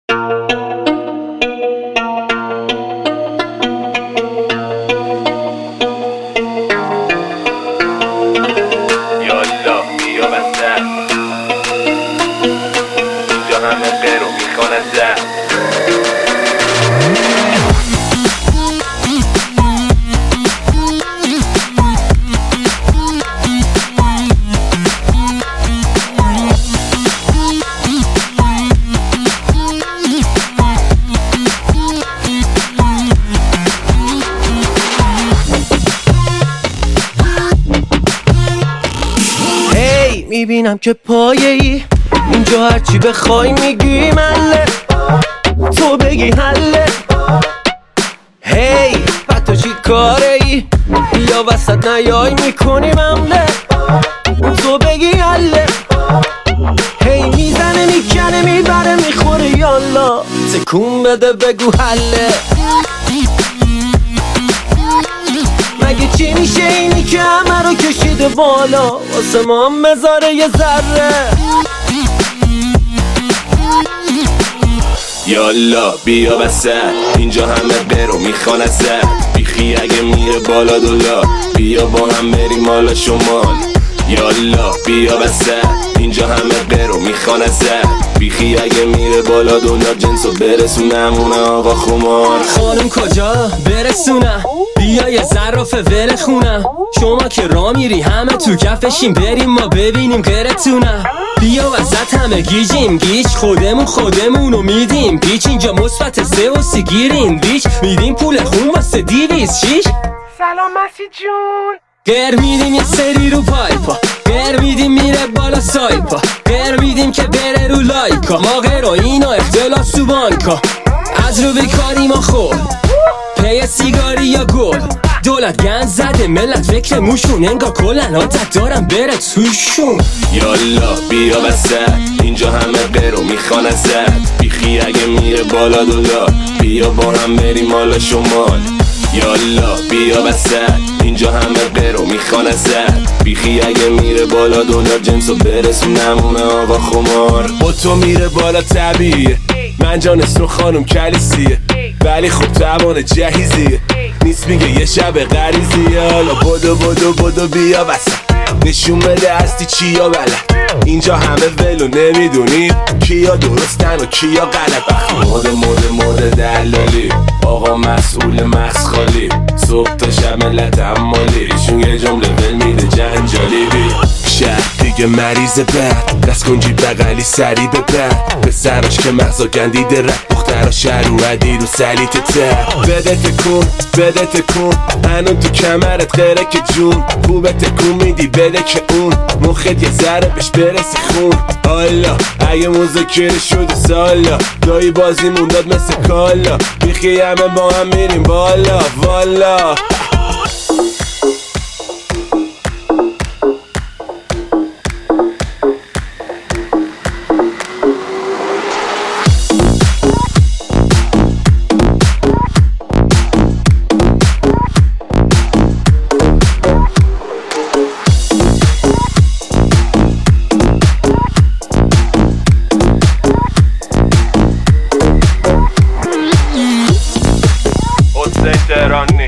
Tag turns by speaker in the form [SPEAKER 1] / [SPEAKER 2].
[SPEAKER 1] یالا بیا وسط اینجا همه غیر و میخوانن زد
[SPEAKER 2] میبینم که پایه‌ای اینجا هرچی بخوای میگی مله تو بگی حله هی حتی چی کاره ای بیا وسط نیای میکنی ممله تو بگی حله هی میزنه میکنه میبره میخوره یالا تکون بده بگو حله مگه چی میشه اینی که همه رو کشیده بالا واسه ما هم مزاره یه ذره
[SPEAKER 1] یالا بیا وسط اینجا همه برو میخوان ازت بیخی اگه میره بالا دولا بیا با هم بریم حالا شمال یالا بیا وسط اینجا همه برو میخوان ازت بیخی اگه میره بالا دولا جنسو برسونم اون آقا خمار
[SPEAKER 2] خانم کجا برسونم بیا یه ظرف ول خونم شما که را میری همه تو کفشیم بریم ما ببینیم غیرتونم بیا وسط همه گیجیم گیج خودمونو میدیم پیچ اینجا مثبت 3 و 30 گیریم ریچ میدیم پول خون واسه 206
[SPEAKER 3] سلام مسی جون
[SPEAKER 2] گر میدیم یه سری رو پایپا گر میدیم میره بالا سایپا گر میدیم که بره رو لایکا ما غیر و اینا اختلاس تو بانکا از رو بیکاری ما خور پی سیگاری یا گل دولت گند زده ملت فکر موشون انگار کلن عادت دارم بره توشون
[SPEAKER 1] یالا بیا وسط اینجا همه غیرو میخوان ازت بیخی اگه میره بالا دولا بیا با هم بریم حالا شمال یالا بیا وسط اینجا همه غیرو میخوان ازت بیخی اگه میره بالا دلار جنسو برسونم اون آقا خمار با تو میره بالا طبیعیه من جانستون خانم کلیسیه ولی خب توان جهیزیه نیست میگه یه شب غریزیه حالا بدو بیا وسط نشون بده هستی چیا بلد اینجا همه ولو نمیدونی کیا درستن و کیا غلط مود دلالی آقا مسئول مسخالی صبح تا شب ملت عمالی ایشون یه جمله ول میده جنجالی شهر دیگه مریض بد دست کنجی بغلی سری به بد به سراش که مغزا گندیده رد دخترا شهر رو عدی رو سلیت تر بده تکون هنون تو کمرت غیره که جون خوبه تکون میدی بده که اون مخت یه ذره بهش برسی خون حالا اگه مذاکره شده سالا دایی بازیمون داد مثل کالا بیخی همه با هم میریم بالا والا حسین تهرانی